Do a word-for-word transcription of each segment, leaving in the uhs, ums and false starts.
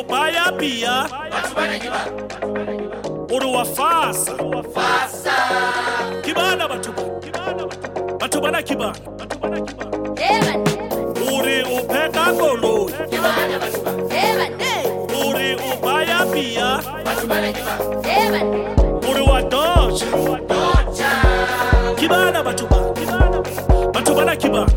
ubaya pia uri wafasa kibana batuba batubana kibana uri upeka ngolo uri ubaya pia uri wadoja kibana batuba batubana kibana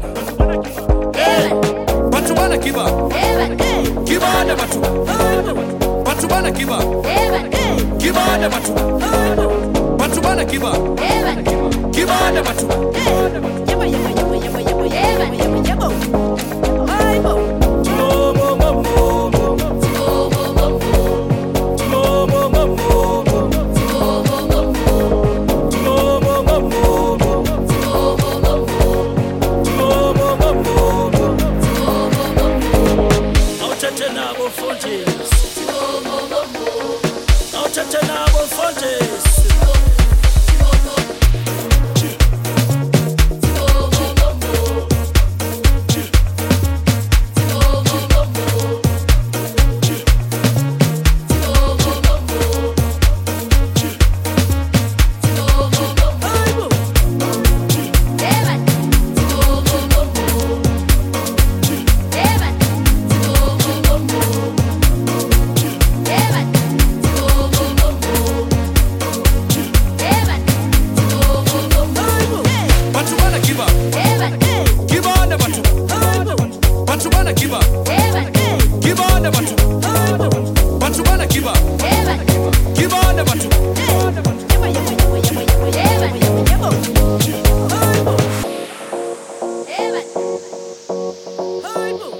batubana kibana kibana batuba batubana kibana kibana batuba batubana kibana kibana batuba yaba yaba yaba yaba yaba yaba yaba yaba ai bo mo mo mo mo mo mo mo mo Hey,